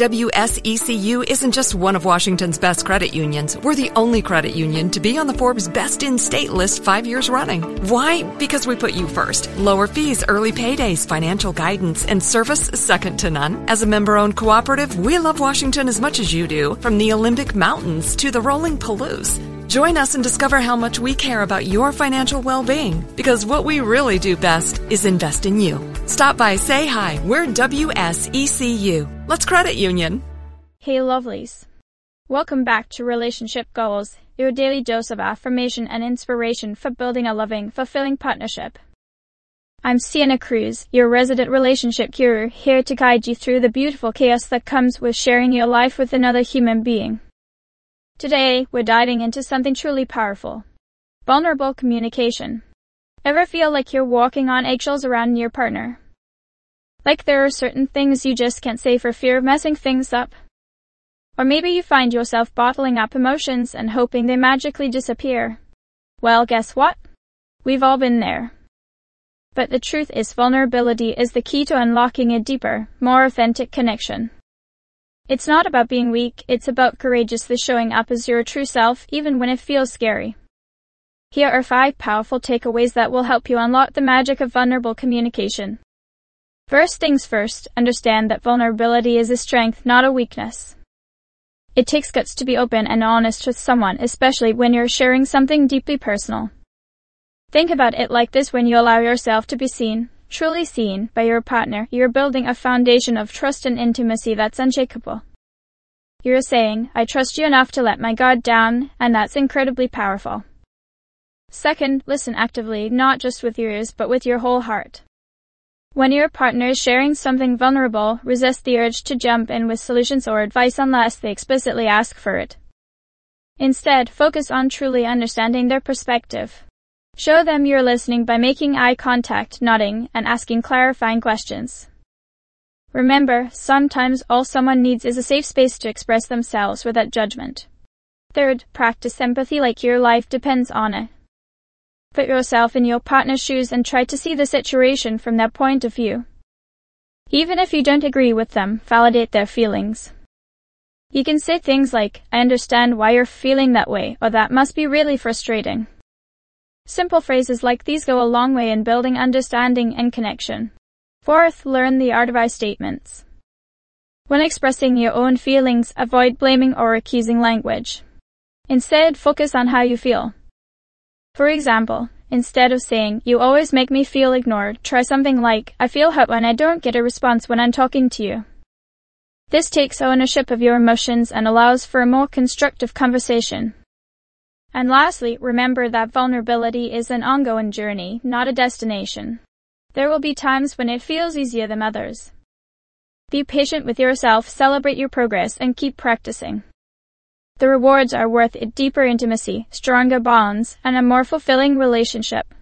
WSECU isn't just one of Washington's best credit unions. We're the only credit union to be on the Forbes Best in State list 5 years running. Why? Because we put you first. Lower fees, early paydays, financial guidance, and service second to none. As a member-owned cooperative, we love Washington as much as you do, from the Olympic Mountains to the rolling Palouse. Join us and discover how much we care about your financial well-being, because what we really do best is invest in you. Stop by, say hi. We're WSECU. Let's credit union. Hey lovelies. Welcome back to Relationship Goals, your daily dose of affirmation and inspiration for building a loving, fulfilling partnership. I'm Sienna Cruz, your resident relationship guru, here to guide you through the beautiful chaos that comes with sharing your life with another human being. Today, we're diving into something truly powerful. Vulnerable communication. Ever feel like you're walking on eggshells around your partner? Like there are certain things you just can't say for fear of messing things up? Or maybe you find yourself bottling up emotions and hoping they magically disappear. Well, guess what? We've all been there. But the truth is, vulnerability is the key to unlocking a deeper, more authentic connection. It's not about being weak, it's about courageously showing up as your true self, even when it feels scary. Here are 5 powerful takeaways that will help you unlock the magic of vulnerable communication. First things first, understand that vulnerability is a strength, not a weakness. It takes guts to be open and honest with someone, especially when you're sharing something deeply personal. Think about it like this: when you allow yourself to be seen, truly seen, by your partner, you're building a foundation of trust and intimacy that's unshakable. You're saying, I trust you enough to let my guard down, and that's incredibly powerful. Second, listen actively, not just with your ears, but with your whole heart. When your partner is sharing something vulnerable, resist the urge to jump in with solutions or advice unless they explicitly ask for it. Instead, focus on truly understanding their perspective. Show them you're listening by making eye contact, nodding, and asking clarifying questions. Remember, sometimes all someone needs is a safe space to express themselves without judgment. Third, practice empathy like your life depends on it. Put yourself in your partner's shoes and try to see the situation from their point of view. Even if you don't agree with them, validate their feelings. You can say things like, I understand why you're feeling that way, or that must be really frustrating. Simple phrases like these go a long way in building understanding and connection. Fourth, learn the art of I statements. When expressing your own feelings, avoid blaming or accusing language. Instead, focus on how you feel. For example, instead of saying, you always make me feel ignored, try something like, I feel hurt when I don't get a response when I'm talking to you. This takes ownership of your emotions and allows for a more constructive conversation. And lastly, remember that vulnerability is an ongoing journey, not a destination. There will be times when it feels easier than others. Be patient with yourself, celebrate your progress, and keep practicing. The rewards are worth it: deeper intimacy, stronger bonds, and a more fulfilling relationship.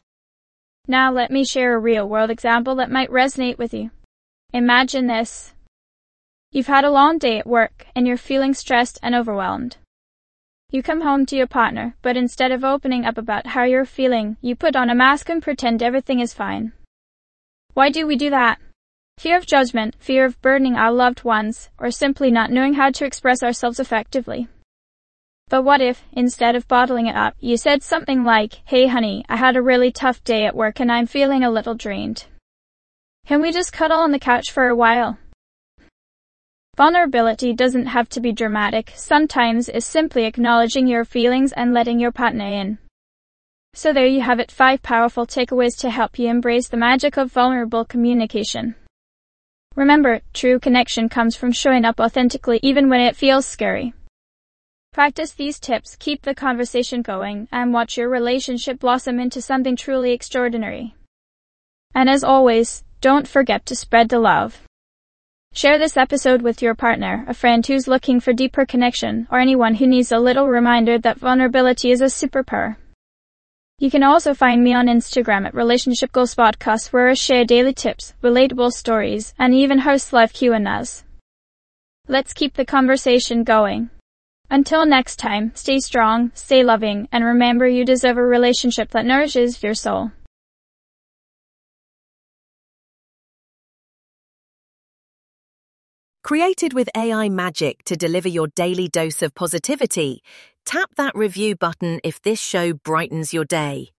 Now let me share a real-world example that might resonate with you. Imagine this. You've had a long day at work, and you're feeling stressed and overwhelmed. You come home to your partner, but instead of opening up about how you're feeling, you put on a mask and pretend everything is fine. Why do we do that? Fear of judgment, fear of burdening our loved ones, or simply not knowing how to express ourselves effectively. But what if, instead of bottling it up, you said something like, hey honey, I had a really tough day at work and I'm feeling a little drained. Can we just cuddle on the couch for a while? Vulnerability doesn't have to be dramatic. Sometimes it's simply acknowledging your feelings and letting your partner in. So there you have it, 5 powerful takeaways to help you embrace the magic of vulnerable communication. Remember, true connection comes from showing up authentically even when it feels scary. Practice these tips, keep the conversation going, and watch your relationship blossom into something truly extraordinary. And as always, don't forget to spread the love. Share this episode with your partner, a friend who's looking for deeper connection, or anyone who needs a little reminder that vulnerability is a superpower. You can also find me on Instagram at Relationship Goals Podcast, where I share daily tips, relatable stories, and even host live Q&As. Let's keep the conversation going. Until next time, stay strong, stay loving, and remember you deserve a relationship that nourishes your soul. Created with AI magic to deliver your daily dose of positivity, tap that review button if this show brightens your day.